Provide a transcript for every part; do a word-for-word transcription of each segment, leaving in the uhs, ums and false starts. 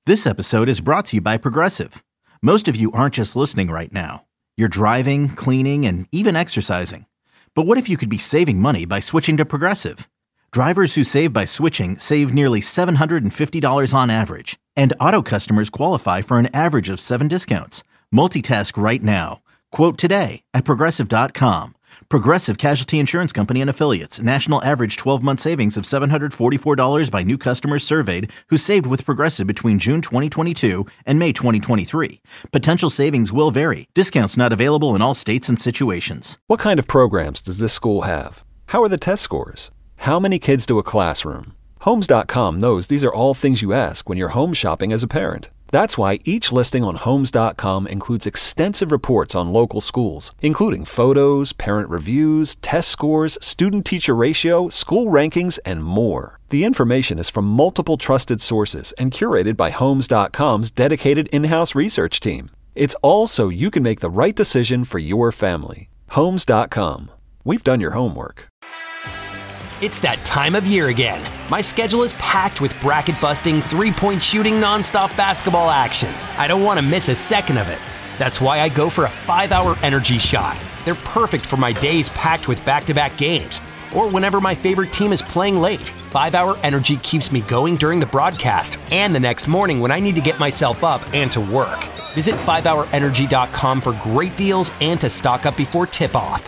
This episode is brought to you by Progressive. Most of you aren't just listening right now. You're driving, cleaning, and even exercising. But what if you could be saving money by switching to Progressive? Drivers who save by switching save nearly seven hundred fifty dollars on average. And auto customers qualify for an average of seven discounts. Multitask right now. Quote today at progressive dot com. Progressive Casualty Insurance Company and Affiliates. National average twelve-month savings of seven hundred forty-four dollars by new customers surveyed who saved with Progressive between June twenty twenty-two and May twenty twenty-three. Potential savings will vary. Discounts not available in all states and situations. What kind of programs does this school have? How are the test scores? How many kids do a classroom? Homes dot com knows these are all things you ask when you're home shopping as a parent. That's why each listing on Homes dot com includes extensive reports on local schools, including photos, parent reviews, test scores, student-teacher ratio, school rankings, and more. The information is from multiple trusted sources and curated by Homes dot com's dedicated in-house research team. It's all so you can make the right decision for your family. Homes dot com. We've done your homework. It's that time of year again. My schedule is packed with bracket-busting, three-point shooting, nonstop basketball action. I don't want to miss a second of it. That's why I go for a five-hour energy shot. They're perfect for my days packed with back-to-back games, or whenever my favorite team is playing late. five-hour energy keeps me going during the broadcast and the next morning when I need to get myself up and to work. Visit five hour energy dot com for great deals and to stock up before tip-off.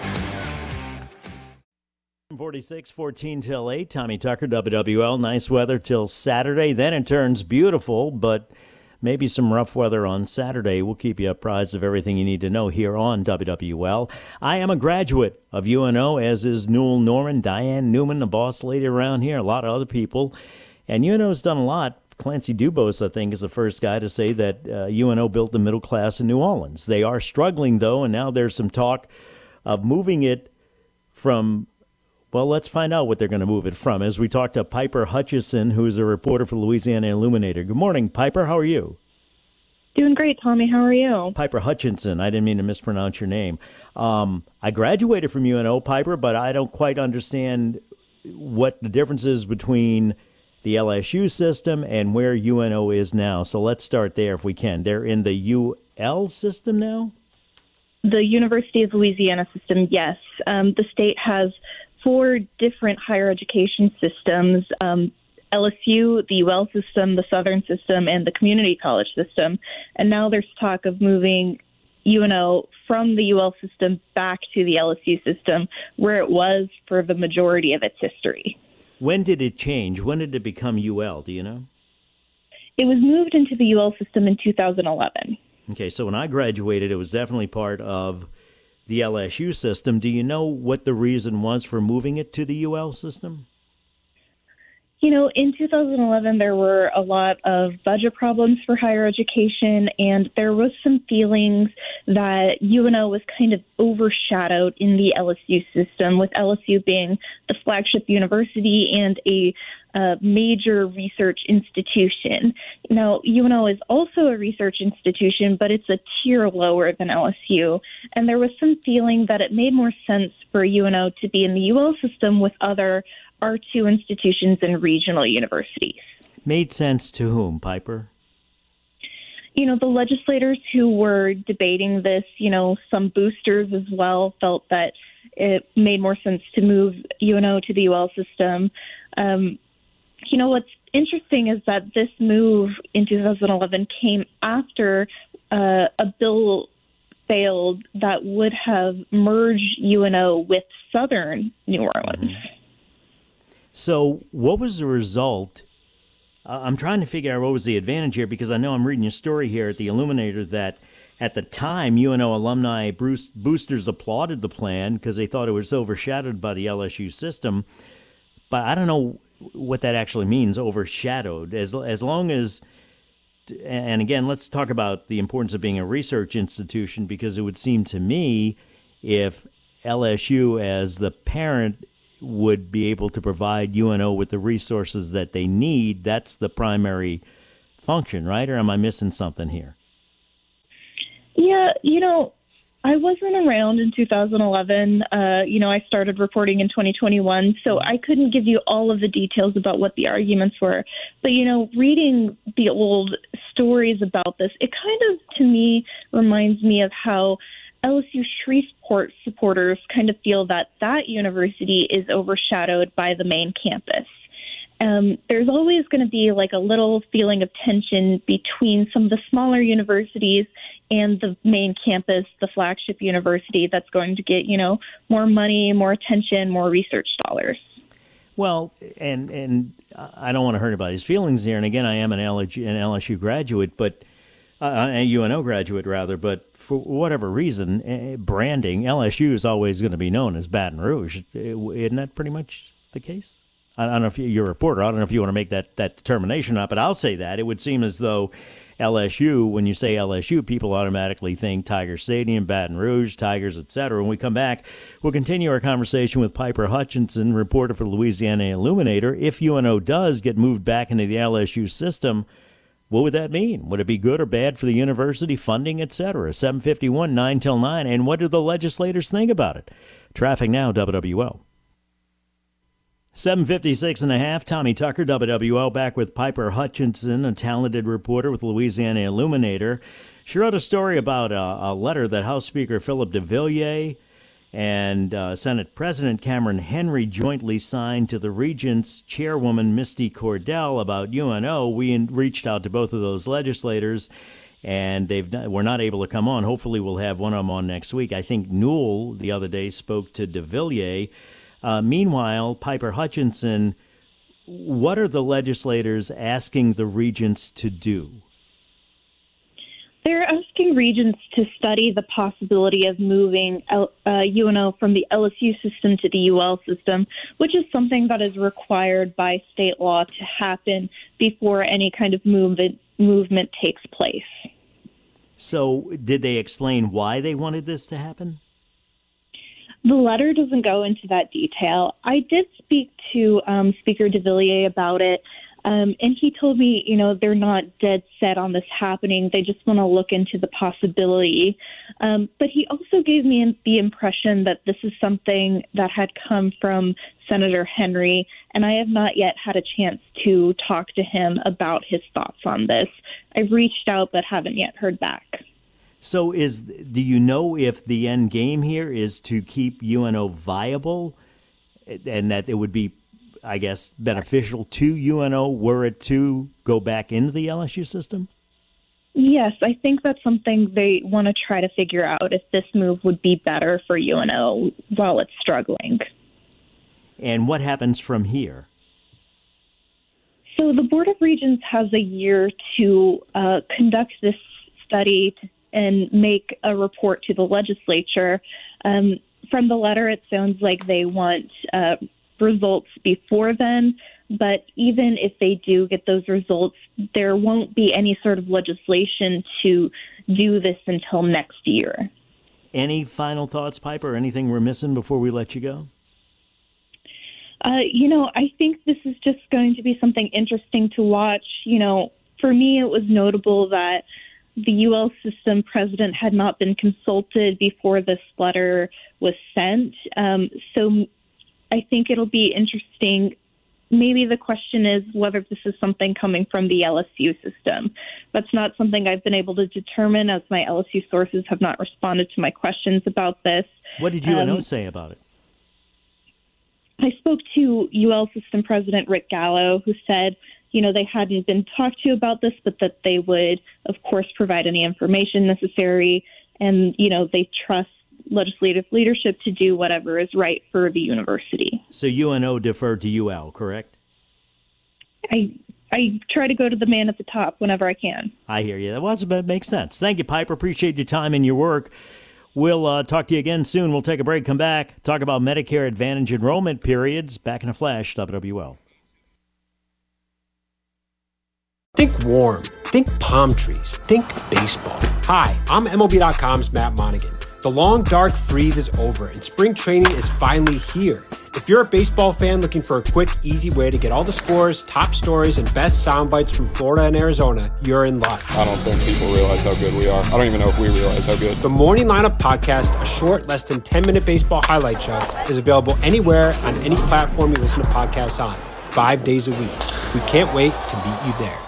forty-six, fourteen till eight. Tommy Tucker, W W L. Nice weather till Saturday. Then it turns beautiful, but maybe some rough weather on Saturday. We'll keep you apprised of everything you need to know here on W W L. I am a graduate of U N O, as is Newell Norman, Diane Newman, the boss lady around here, a lot of other people. And U N O's done a lot. Clancy Dubose, I think, is the first guy to say that uh, U N O built the middle class in New Orleans. They are struggling, though, and now there's some talk of moving it from... Well, let's find out what they're going to move it from as we talk to Piper Hutchison, who's a reporter for Louisiana Illuminator. Good morning, Piper. How are you? Doing great, Tommy. How are you? Piper Hutchinson. I didn't mean to mispronounce your name. Um, I graduated from U N O, Piper, but I don't quite understand what the difference is between the L S U system and where U N O is now. So let's start there if we can. They're in the U L system now? The University of Louisiana system, yes. Um, the state has four different higher education systems, um, L S U, the U L system, the Southern system, and the community college system. And now there's talk of moving U N O from the U L system back to the L S U system, where it was for the majority of its history. When did it change? When did it become U L? Do you know? It was moved into the U L system in two thousand eleven. Okay, so when I graduated, it was definitely part of the L S U system. Do you know what the reason was for moving it to the U L system? You know, in two thousand eleven, there were a lot of budget problems for higher education, and there was some feelings that U N O was kind of overshadowed in the L S U system, with L S U being the flagship university and a uh, major research institution. Now, U N O is also a research institution, but it's a tier lower than L S U, and there was some feeling that it made more sense for U N O to be in the U L system with other R two institutions and regional universities. Made sense to whom, Piper? You know, the legislators who were debating this, you know, some boosters as well, felt that it made more sense to move U N O to the U L system. Um, you know, what's interesting is that this move in two thousand eleven came after uh, a bill failed that would have merged U N O with Southern New Orleans. Mm-hmm. So what was the result? Uh, I'm trying to figure out what was the advantage here, because I know I'm reading your story here at the Illuminator that at the time U N O alumni Bruce, boosters applauded the plan because they thought it was overshadowed by the L S U system. But I don't know what that actually means, overshadowed. As, as long as, and again, let's talk about the importance of being a research institution, because it would seem to me if L S U as the parent would be able to provide U N O with the resources that they need, that's the primary function, right? Or am I missing something here? Yeah, you know, I wasn't around in two thousand eleven. Uh, you know, I started reporting in twenty twenty-one, so I couldn't give you all of the details about what the arguments were. But, you know, reading the old stories about this, it kind of, to me, reminds me of how L S U Shreveport supporters kind of feel that that university is overshadowed by the main campus. Um, there's always going to be like a little feeling of tension between some of the smaller universities and the main campus, the flagship university that's going to get, you know, more money, more attention, more research dollars. Well, and and I don't want to hurt anybody's feelings here. And again, I am an L S U, an L S U graduate, but uh, a U N O graduate rather. But for whatever reason, uh, branding, L S U is always going to be known as Baton Rouge. Isn't that pretty much the case? I don't know if you're a reporter. I don't know if you want to make that, that determination or not, but I'll say that. It would seem as though L S U, when you say L S U, people automatically think Tiger Stadium, Baton Rouge, Tigers, et cetera. When we come back, we'll continue our conversation with Piper Hutchinson, reporter for Louisiana Illuminator. If U N O does get moved back into the L S U system, what would that mean? Would it be good or bad for the university, funding, et cetera? seven fifty-one, nine till nine. And what do the legislators think about it? Traffic now, W W L. seven fifty-six and a half, Tommy Tucker, W W L, back with Piper Hutchinson, a talented reporter with Louisiana Illuminator. She wrote a story about a, a letter that House Speaker Philip deVilliers and uh, Senate President Cameron Henry jointly signed to the Regents' chairwoman Misty Cordell about U N O. We in, reached out to both of those legislators, and they've we're not able to come on. Hopefully we'll have one of them on next week. I think Newell the other day spoke to deVilliers. Uh, meanwhile, Piper Hutchinson, what are the legislators asking the regents to do? They're asking regents to study the possibility of moving L, uh, U N O from the L S U system to the U L system, which is something that is required by state law to happen before any kind of movement movement takes place. So did they explain why they wanted this to happen? The letter doesn't go into that detail. I did speak to um, Speaker deVilliers about it, um, and he told me, you know, they're not dead set on this happening. They just want to look into the possibility. Um, but he also gave me the impression that this is something that had come from Senator Henry, and I have not yet had a chance to talk to him about his thoughts on this. I've reached out but haven't yet heard back. So is do you know if the end game here is to keep U N O viable and that it would be, I guess, beneficial to U N O were it to go back into the L S U system? Yes, I think that's something they want to try to figure out, if this move would be better for U N O while it's struggling. And what happens from here? So the Board of Regents has a year to uh, conduct this study to and make a report to the legislature. Um, from the letter, it sounds like they want uh, results before then, but even if they do get those results, there won't be any sort of legislation to do this until next year. Any final thoughts, Piper, or anything we're missing before we let you go? Uh, you know, I think this is just going to be something interesting to watch. You know, for me, it was notable that the U L system president had not been consulted before this letter was sent. Um, so I think it'll be interesting. Maybe the question is whether this is something coming from the L S U system. That's not something I've been able to determine, as my L S U sources have not responded to my questions about this. What did U N O um, say about it? I spoke to U L system president Rick Gallo, who said, you know, they hadn't been talked to about this, but that they would, of course, provide any information necessary. And, you know, they trust legislative leadership to do whatever is right for the university. So U N O deferred to U L, correct? I I try to go to the man at the top whenever I can. I hear you. That was, that makes sense. Thank you, Piper. Appreciate your time and your work. We'll uh, talk to you again soon. We'll take a break, come back, talk about Medicare Advantage enrollment periods. Back in a flash, W W L. Think warm. Think palm trees. Think baseball. Hi, I'm M L B dot com's Matt Monaghan. The long, dark freeze is over, and spring training is finally here. If you're a baseball fan looking for a quick, easy way to get all the scores, top stories, and best sound bites from Florida and Arizona, you're in luck. I don't think people realize how good we are. I don't even know if we realize how good. The Morning Lineup Podcast, a short, less than ten-minute baseball highlight show, is available anywhere on any platform you listen to podcasts on, five days a week. We can't wait to meet you there.